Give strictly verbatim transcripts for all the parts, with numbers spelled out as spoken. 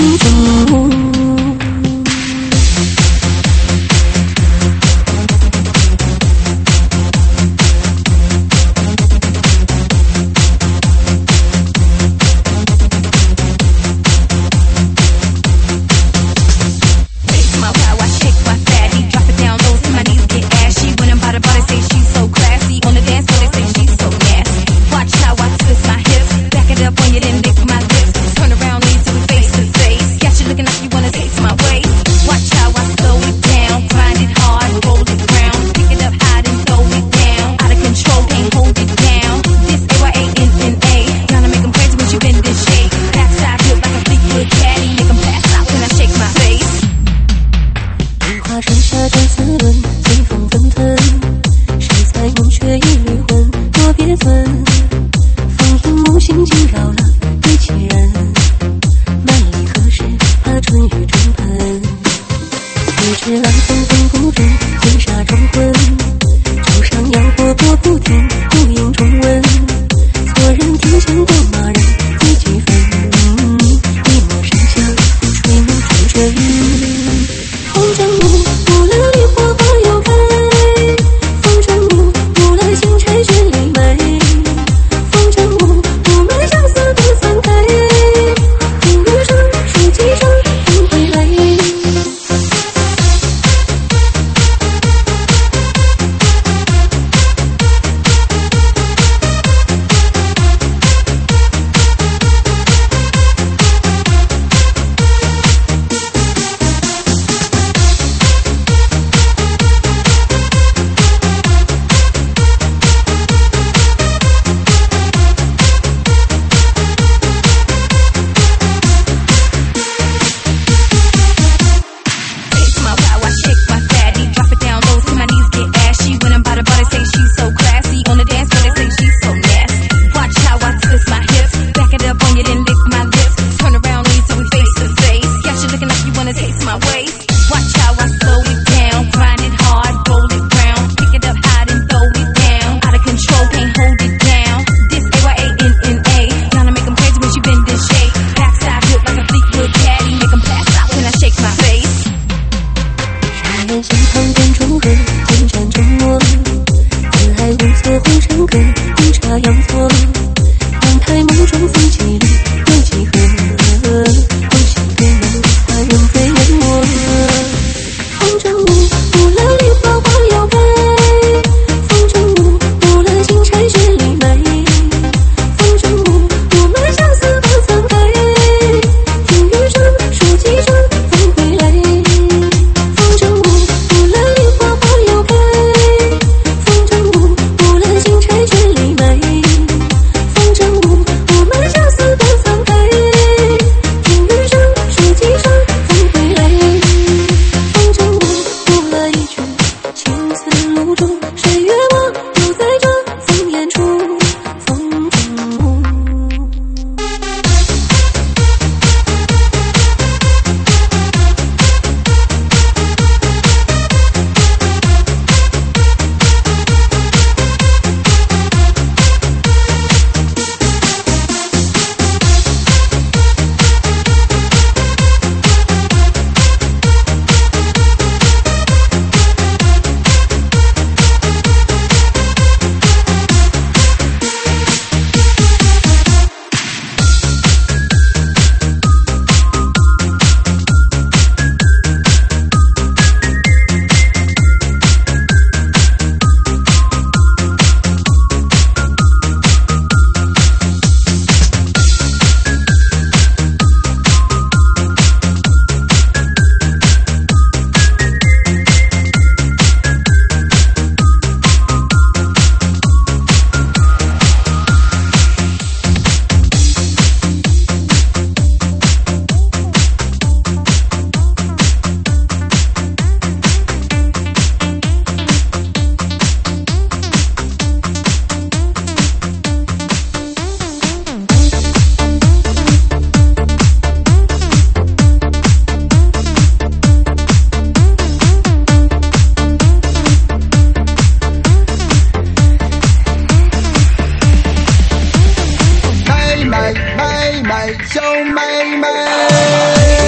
小妹妹。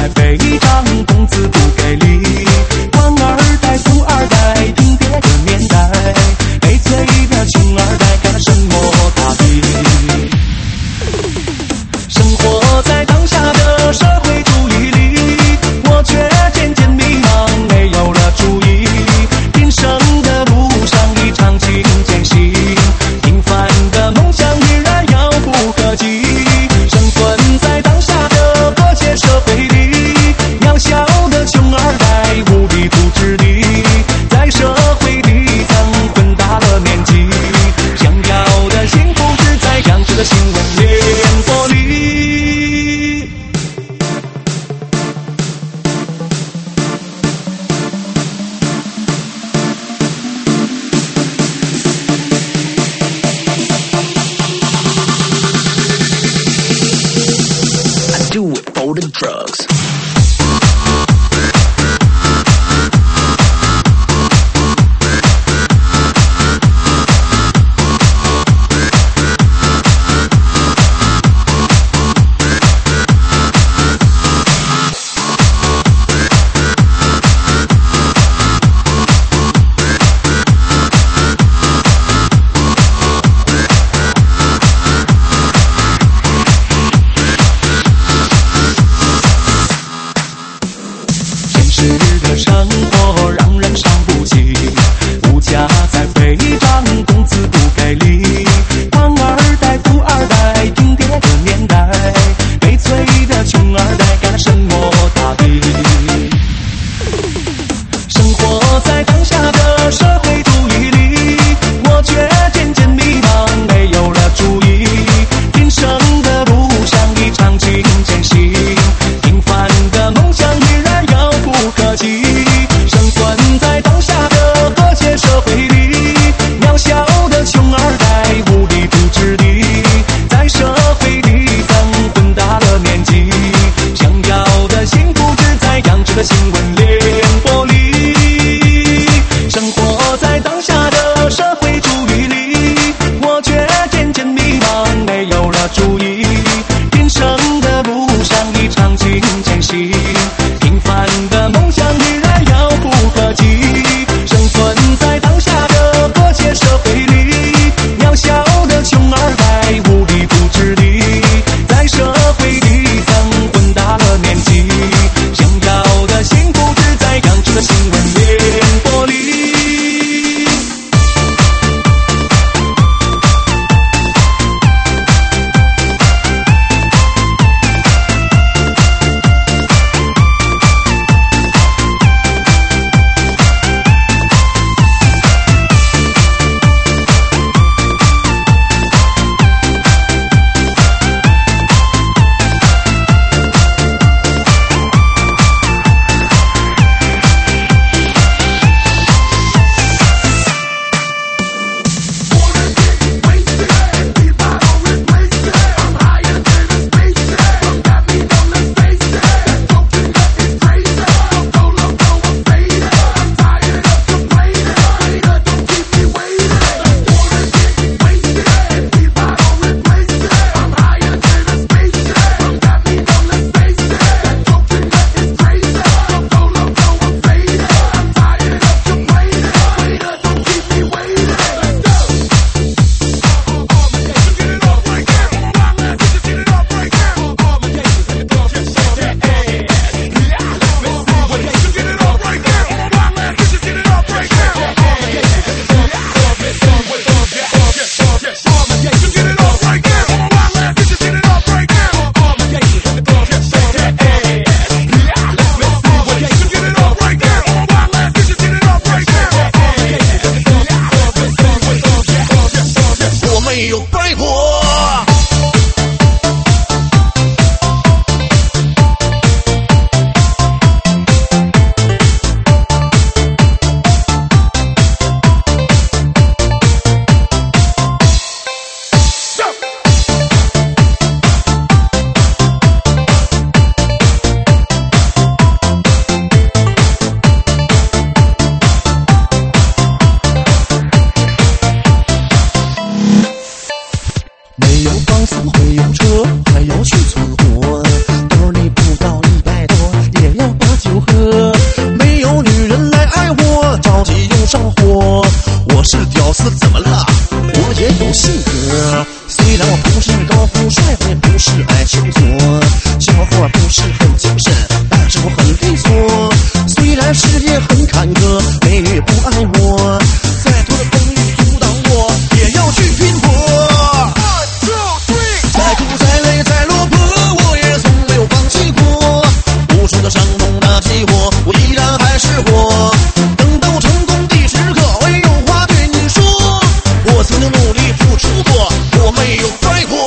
在飞涨，工资不给力。官二代、富二代顶跌的年代，悲催的穷二代干了什么大地？生活在当下的社会主义里，我却渐渐迷茫，没有了主意。人生的路上一场情艰辛，平凡的梦想依然遥不可及。生存在当下的和谐社会里，渺小的穷二代无地图之地，在社会里曾混大了年纪，想要的幸福只在央视的新闻联播里。 Do it for the drugs.生活让人伤不起，物价在飞涨，工资不给力。官二代、富二代顶跌的年代，悲催的穷二代干了什么大地？生活在当下的社会主义里，我却渐渐迷茫，没有了主意。人生的路上一场情艰辛，平凡的梦想依然遥不可及。 子怎么了？我也有性格，虽然我不是高富帅，我也不是爱情座，小伙不是很精神，但是我很利索。虽然事业很坎坷，美女不爱我，再多的风雨阻挡我，也要去拼搏。再苦再累再落魄，我也从没有放弃过。无数的伤痛打击我，我依然还是我。等到成功的时刻，我有话对你说。我曾经努力付出过，我没有白活。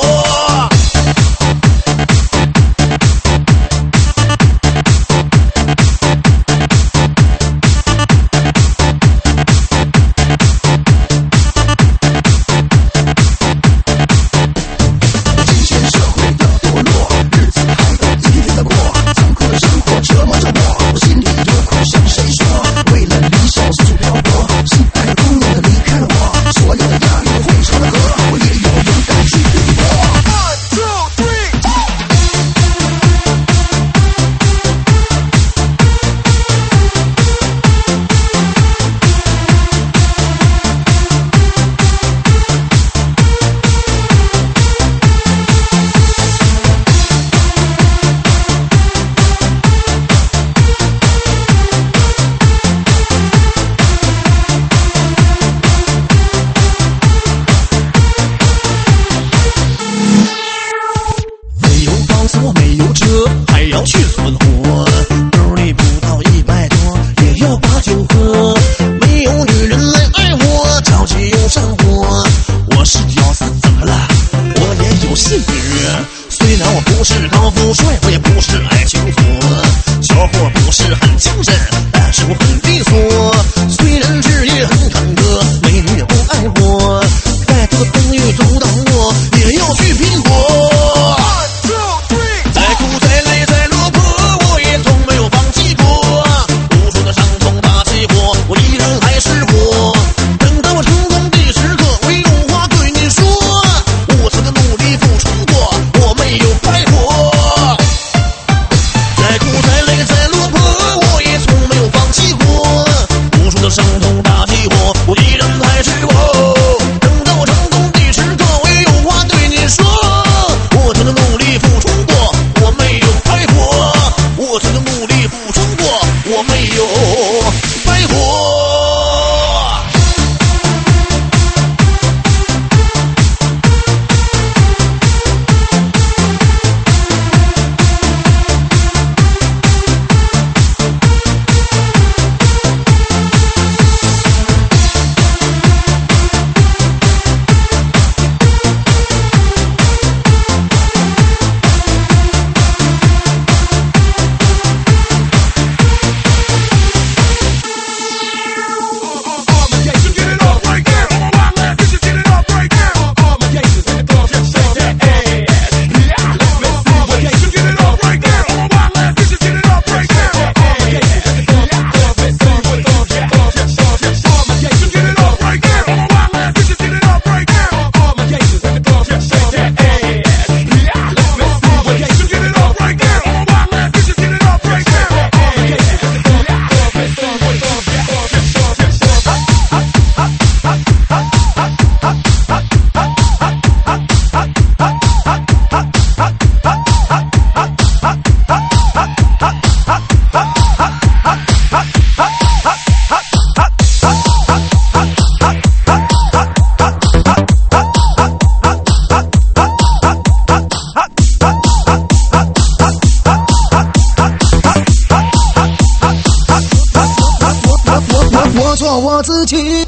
还要去存活，兜里不到一百多，也要把酒喝。没有女人来爱我，着急又上火。我是屌丝怎么了？我也有性格，虽然我不是高富帅，我也不是爱情座，小伙不是很精神，但是我很利索。虽然事业很坎坷，美女也不爱我，再多的风雨阻挡我，也要去拼搏。伤痛打击我，我依然还是我。等到我成功的时刻，我也有话对你说。我曾经努力付出过，我没有白活。我曾经努力付出过，我没有白活。我做我自己。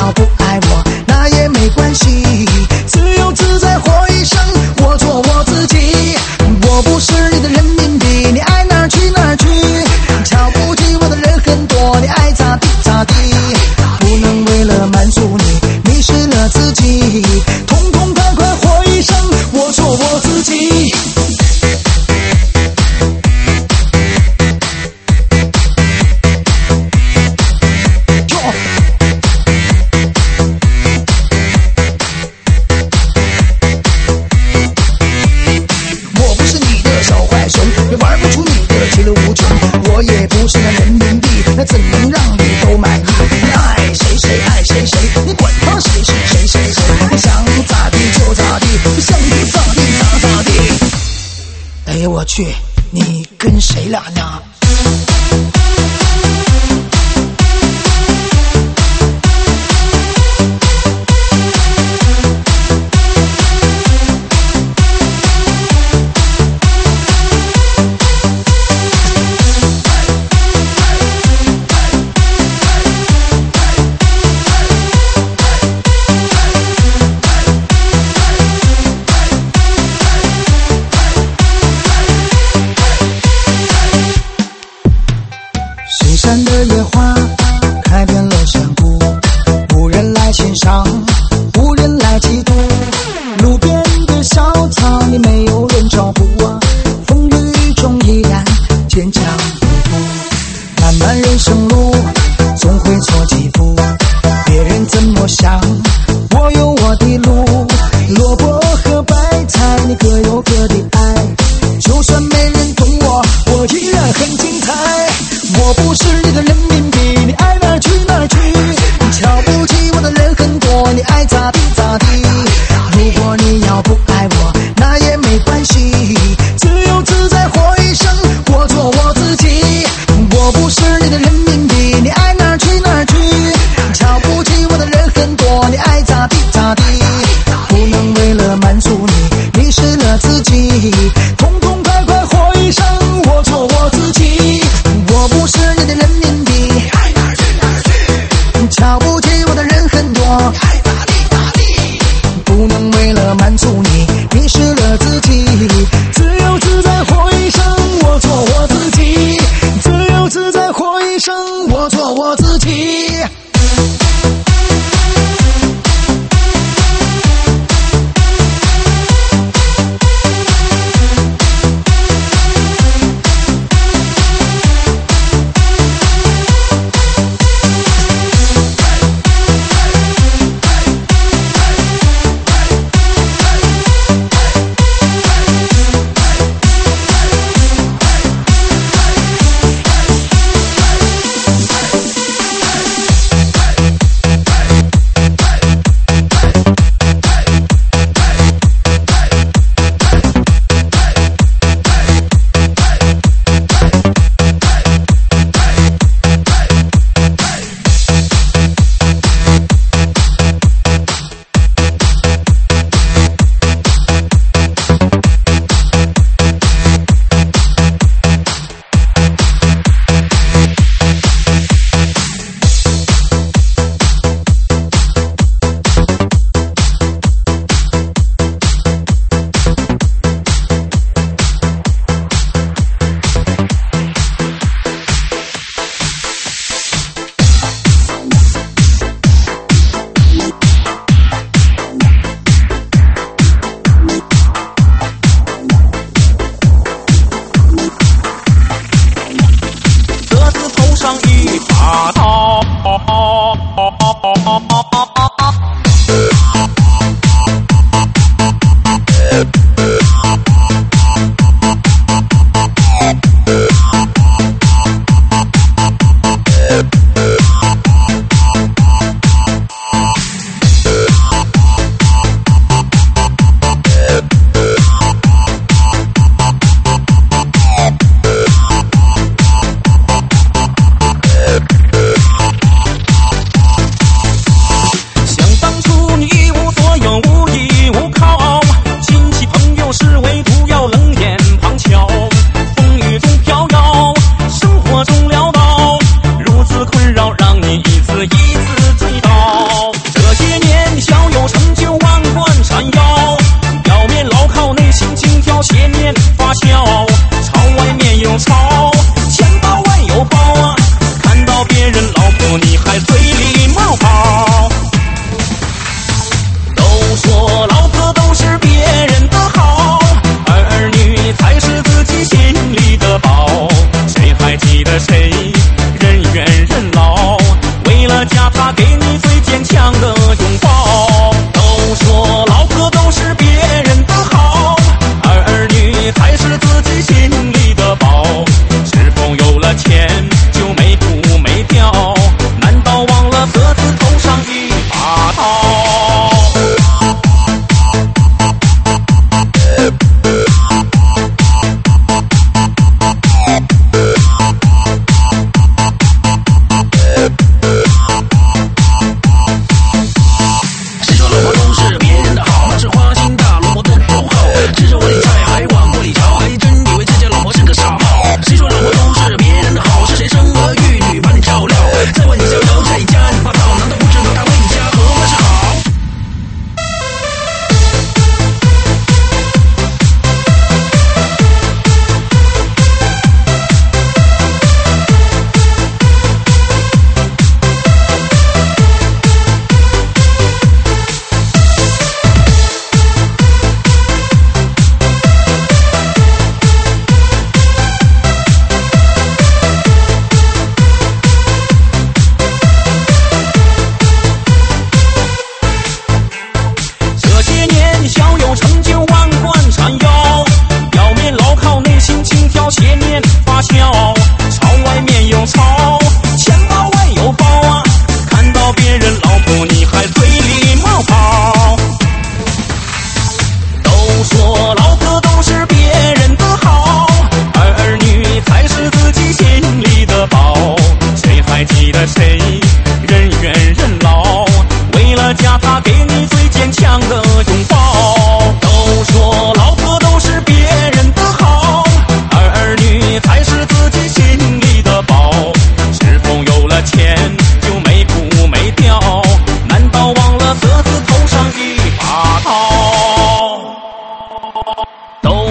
要不爱我，那也没关系，自由自在活一生，我做我自己。我不是你的人民币，你爱哪儿去哪儿去，瞧不起我的人很多，你爱咋地咋地，不能为了满足你迷失了自己，痛痛快快活一生，我做我自己。也玩不出你的其乐无穷，我也不是那人民币，那怎能让你都满意？你爱谁谁爱谁谁，你管他谁是谁谁谁，你想咋地就咋地，你想地咋地咋咋地。哎呀我去，你跟谁俩呢？山的野花开遍了山谷，无人来欣赏，无人来嫉妒，路边的小草你没有人照顾啊，风雨中依然坚强不顾，漫漫人生路总会错几步，别人怎么想我有我的路，萝卜和白菜你各有各的爱，就算没人懂我，我依然很精彩。我不是你的人民币，你爱哪儿去哪儿去，你瞧不起我的人很多，你爱咋地咋地，如果你要不爱我，那也没关系，自由自在活一生，我做我自己。我不是你的人民币，你爱哪儿去哪儿去，你瞧不起我的人很多，你爱咋地咋地，不能为了满足你迷失了自己，痛痛快快活一生，我做我自己。我不是你的人民币，爱哪儿去哪儿去，瞧不起我的人很多，爱咋地咋地，不能为了满足你迷失了自己，自由自在活一生，我做我自己，自由自在活一生，我做我自己。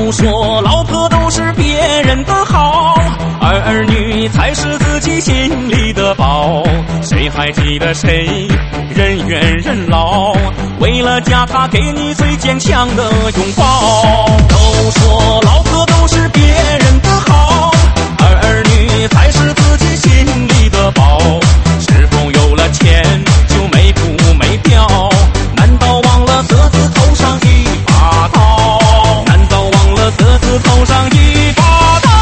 都说老婆都是别人的好，而儿女才是自己心里的宝。谁还记得谁人怨人老？为了家他给你最坚强的拥抱。都说老婆都是别人的好，而儿女才是自己心里的宝。是否有了钱就没哭没掉？难道忘了色字头上一把刀？难道忘了色字头上一把刀？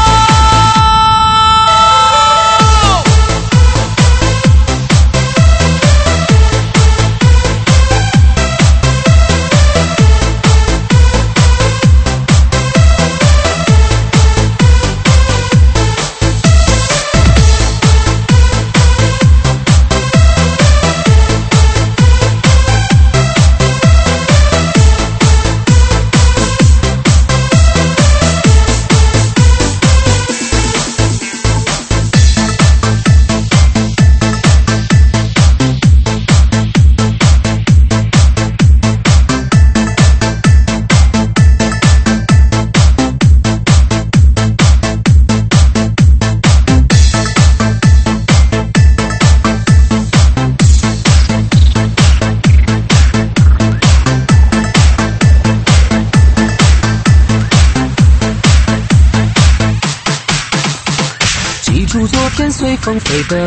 昨天随风飞奔，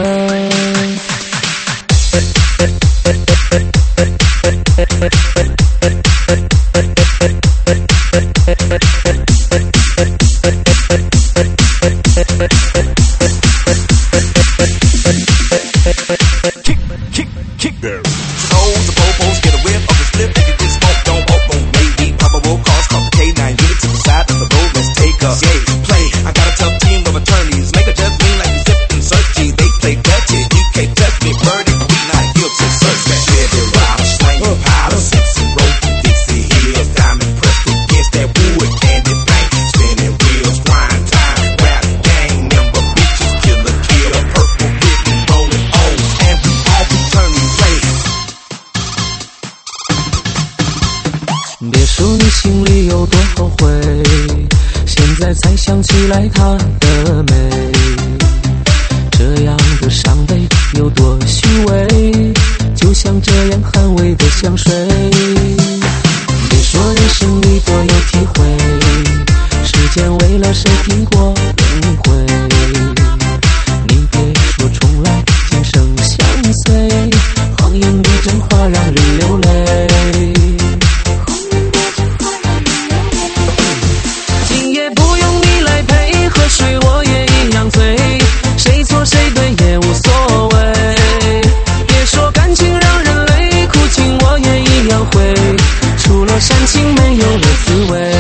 别说你心里有多后悔，现在才想起来她的美，这样的伤悲有多虚伪，就像这样捍卫的香水。别说人生里多有体会，时间为了谁停过轮回，你别说重来今生相随，谎言比真话让人流泪。水我也一样醉，谁错谁对也无所谓。别说感情让人累，苦情我也一样会，除了煽情没有了滋味。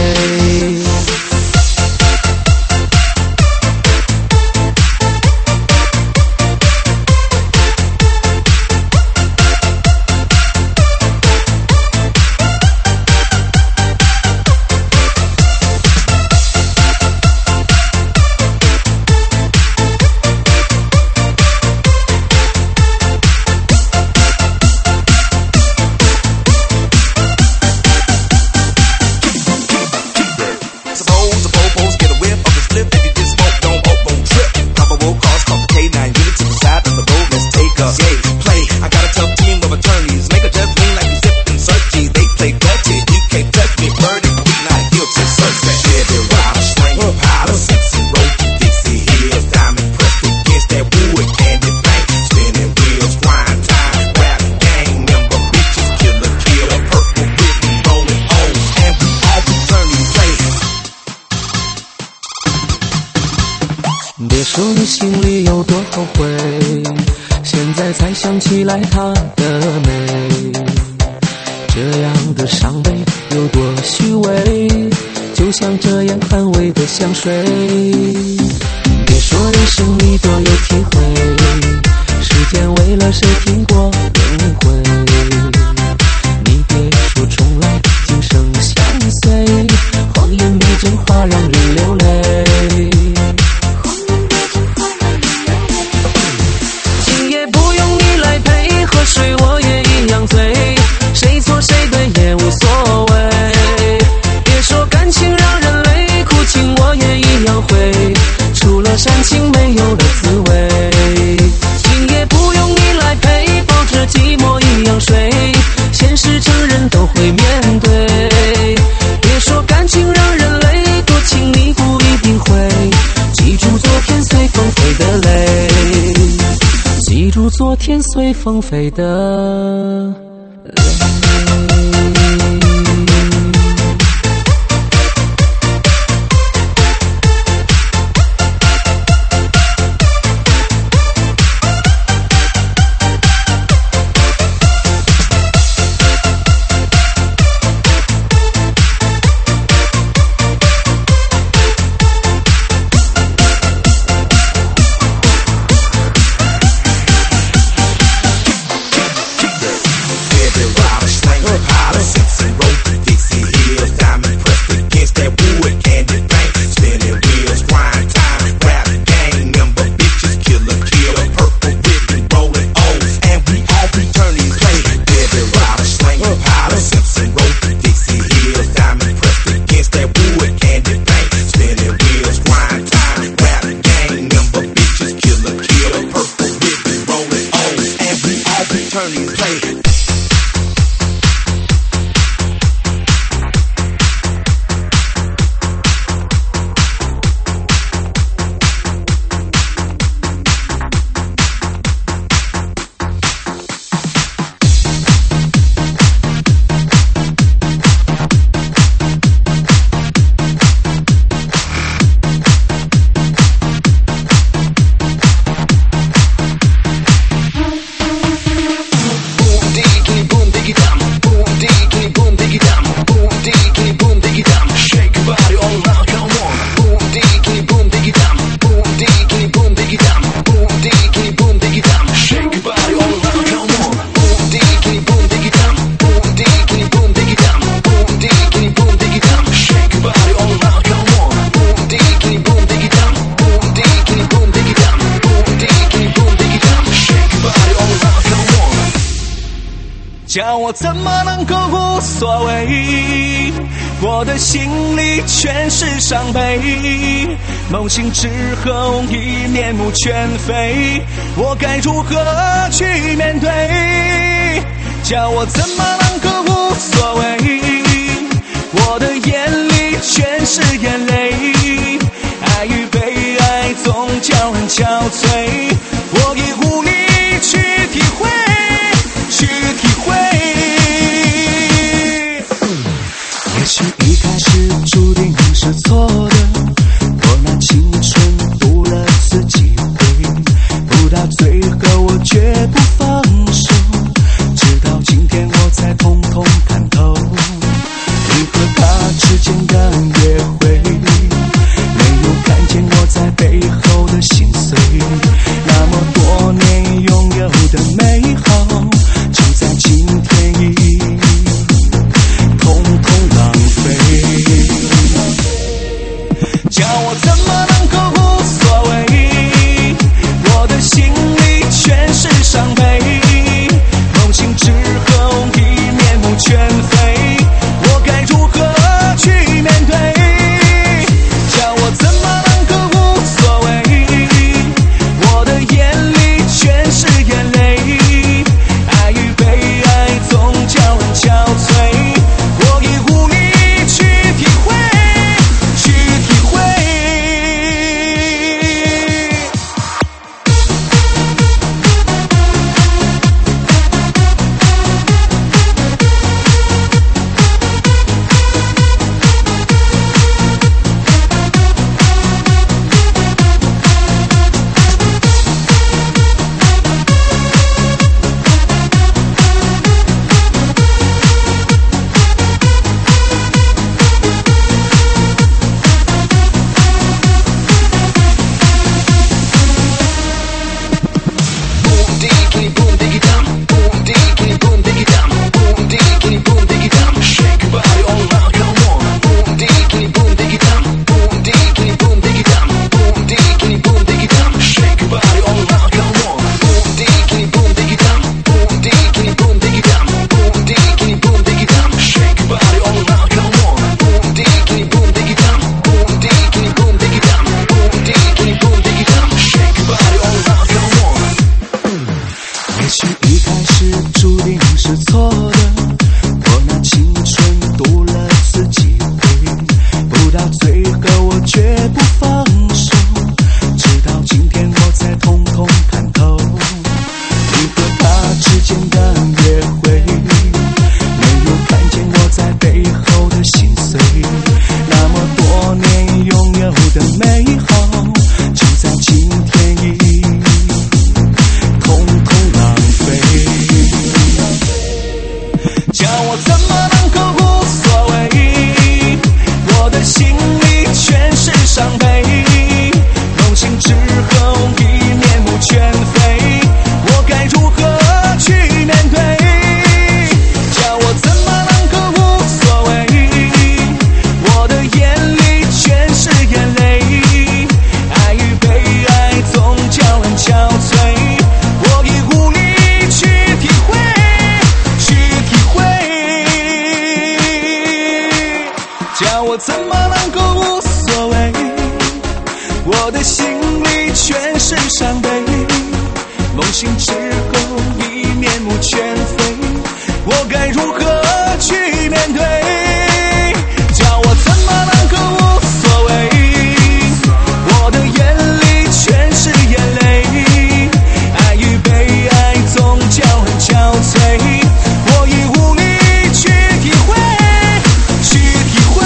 别说你心里有多后悔，现在才想起来她的美，这样的伤悲有多虚伪，就像这样捍卫的香水。别说人生里多有体会，时间为了谁停过轮回，你别说重来今生相随，谎言比真话让人流泪。水我也一样醉，谁错谁对也无所谓。别说感情让人累， 天随风飞的叫我怎么能够无所谓？我的心里全是伤悲，梦醒之后已面目全非，我该如何去面对？叫我怎么能够无所谓？我的眼里全是眼泪，爱与被爱总叫人憔悴，我已无力去体会，去体会。 也许一开始注定是错的，我拿青春赌了次机会，不到最后我绝不放手，直到今天我才通通看透，你和他之间的约会，没有看见我在背后的心碎，那么多年拥有的美好，就在今天已通通浪费。 怎么能够无所谓？我的心里全是伤悲，梦醒之后已面目全非，我该如何去面对？叫我怎么能够无所谓？我的眼里全是眼泪，爱与被爱总叫人憔悴，我已无力去体会，去体会。叫我怎么能够无所谓？我的心里全是伤悲，梦醒之后已面目全非，我该如何去面对？叫我怎么能够无所谓？我的眼里全是眼泪，爱与被爱总叫人憔悴，我已无力去体会，去体会。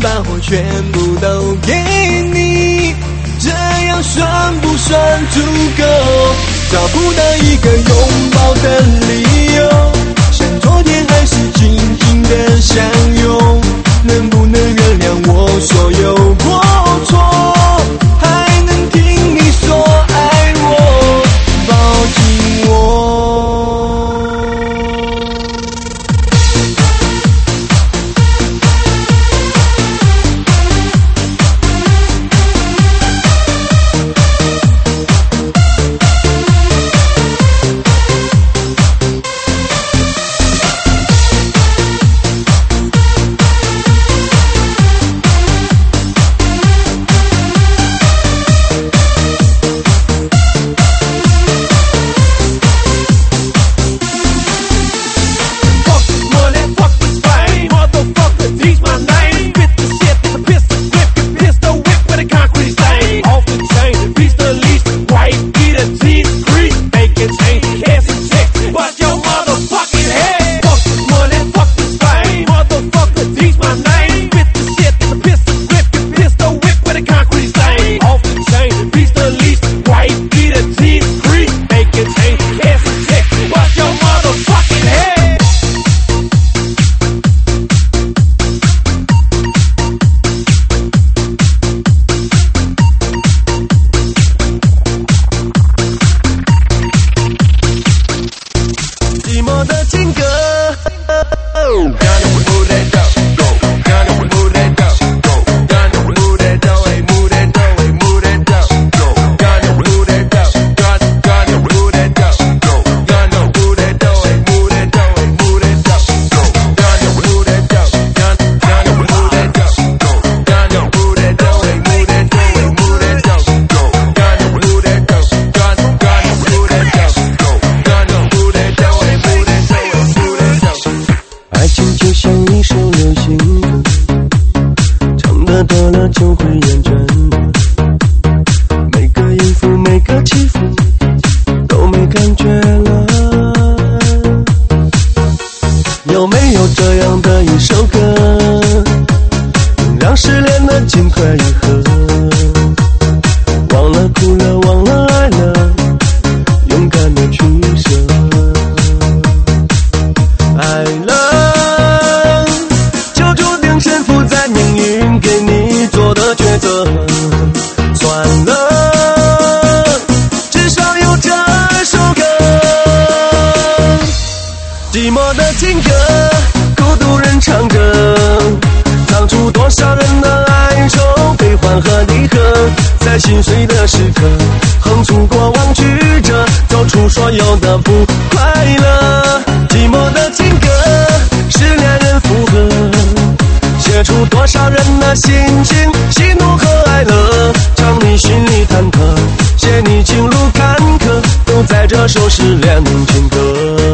把我全部都给你，这样算不算足够？找不到一个拥抱的理由，像昨天还是静静的相拥，能不能原谅我所有过错？还能听你说爱我，抱紧我。 心碎的时刻，横出过往曲折，走出所有的不快乐。寂寞的情歌是两人附和，写出多少人的心情，喜怒和哀乐，唱你心里忐忑，写你情路坎坷，都在这首失恋情歌。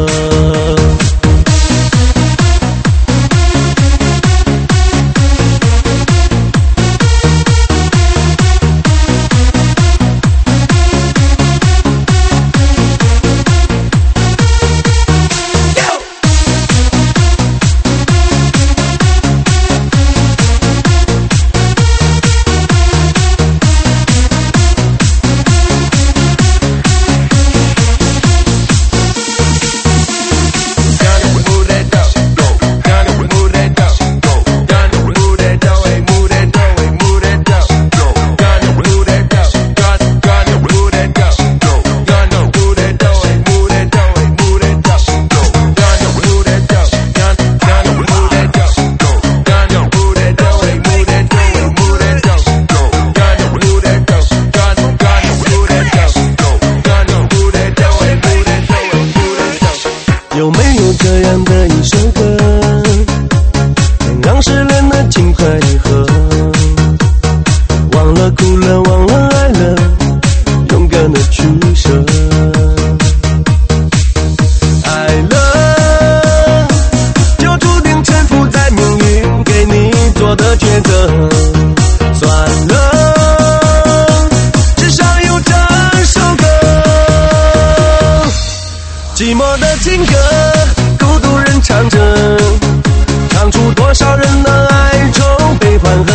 寂寞的情歌，孤独人唱着，唱出多少人的哀愁、悲欢和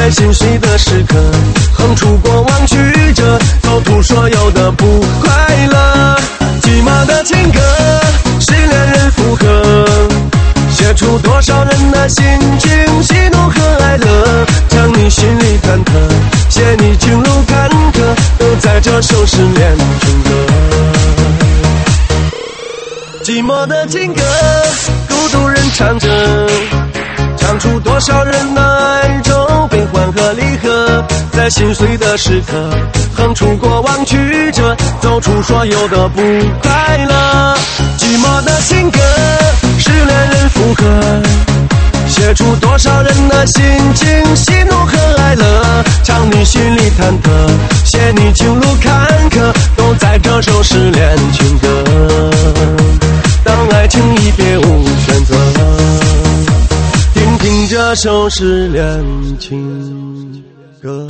在心碎的时刻，哼出过往曲折，走出所有的不快乐。寂寞的情歌是两人附和，写出多少人的心情，喜怒和哀乐，将你心里忐忑，写你情路坎坷，都在这首失恋情歌。寂寞的情歌，孤独人唱着，唱出多少人的爱中悲欢和离合，在心碎的时刻，哼出过往曲折，走出所有的不快乐。寂寞的情歌是两人附和，写出多少人的心情，喜怒和哀乐，唱你心里忐忑，写你情路坎坷，都在这首失恋情歌。当爱情已别无选择，听听这首失恋情歌。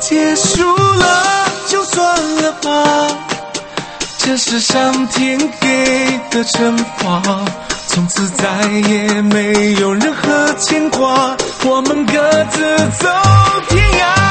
结束了就算了吧，这是上天给的惩罚，从此再也没有任何牵挂，我们各自走天涯。